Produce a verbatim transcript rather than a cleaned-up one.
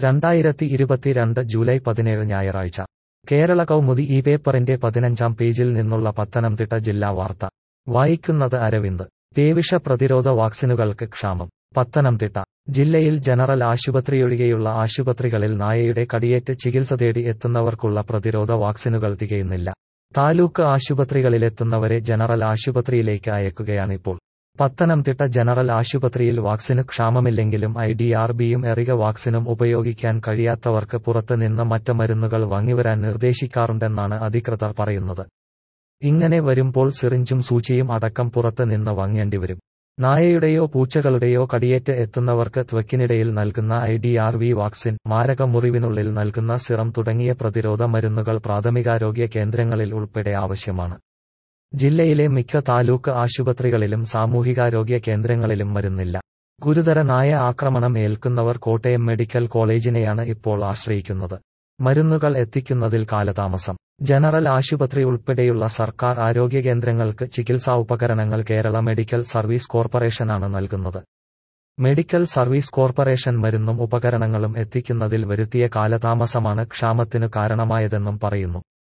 രണ്ടായിരത്തി ഇരുപത്തിരണ്ട് ജൂലൈ പതിനേഴ് ഞായറാഴ്ച കേരള കൗമുദി ഈ പേപ്പറിന്റെ പതിനഞ്ചാം പേജിൽ നിന്നുള്ള പത്തനംതിട്ട ജില്ലാ വാർത്ത വായിക്കുന്നത് അരവിന്ദ്. പേവിഷ പ്രതിരോധ വാക്സിനുകൾക്ക് ക്ഷാമം. പത്തനംതിട്ട ജില്ലയിൽ ജനറൽ ആശുപത്രിയൊഴികെയുള്ള ആശുപത്രികളിൽ നായയുടെ കടിയേറ്റ് ചികിത്സ തേടി എത്തുന്നവർക്കുള്ള പ്രതിരോധ വാക്സിനുകൾ തികയുന്നില്ല. താലൂക്ക് ആശുപത്രികളിലെത്തുന്നവരെ ജനറൽ ആശുപത്രിയിലേക്ക് അയക്കുകയാണിപ്പോൾ. പത്തനംതിട്ട ജനറൽ ആശുപത്രിയിൽ വാക്സിന് ക്ഷാമമില്ലെങ്കിലും ഐ ഡി ആർ ബിയും എറിക വാക്സിനും ഉപയോഗിക്കാൻ കഴിയാത്തവർക്ക് പുറത്ത് നിന്ന് മറ്റ് മരുന്നുകൾ വാങ്ങിവരാൻ നിർദ്ദേശിക്കാറുണ്ടെന്നാണ് അധികൃതർ പറയുന്നത്. ഇങ്ങനെ വരുമ്പോൾ സിറിഞ്ചും സൂചിയും അടക്കം പുറത്ത് നിന്ന് വാങ്ങേണ്ടിവരും. നായയുടെയോ പൂച്ചകളുടെയോ കടിയേറ്റ് എത്തുന്നവർക്ക് ത്വക്കിനിടയിൽ നൽകുന്ന I D R V vaccine, മാരക മുറിവിനുള്ളിൽ നൽകുന്ന സിറം തുടങ്ങിയ പ്രതിരോധ മരുന്നുകൾ പ്രാഥമികാരോഗ്യ കേന്ദ്രങ്ങളിൽ ഉൾപ്പെടെ ആവശ്യമാണ്. ജില്ലയിലെ മിക്ക താലൂക്ക് ആശുപത്രികളിലും സാമൂഹികാരോഗ്യ കേന്ദ്രങ്ങളിലും മരുന്നില്ല. ഗുരുതര നായ ആക്രമണം ഏൽക്കുന്നവർ കോട്ടയം മെഡിക്കൽ കോളേജിനെയാണ് ഇപ്പോൾ ആശ്രയിക്കുന്നത്. മരുന്നുകൾ എത്തിക്കുന്നതിൽ കാലതാമസം. ജനറൽ ആശുപത്രി ഉൾപ്പെടെയുള്ള സർക്കാർ ആരോഗ്യ കേന്ദ്രങ്ങൾക്ക് ചികിത്സാ ഉപകരണങ്ങൾ കേരള മെഡിക്കൽ സർവീസ് കോർപ്പറേഷനാണ് നൽകുന്നത്. മെഡിക്കൽ സർവീസ് കോർപ്പറേഷൻ മരുന്നും ഉപകരണങ്ങളും എത്തിക്കുന്നതിൽ വരുത്തിയ കാലതാമസമാണ് ക്ഷാമത്തിനു കാരണമായതെന്നും പറയുന്നു.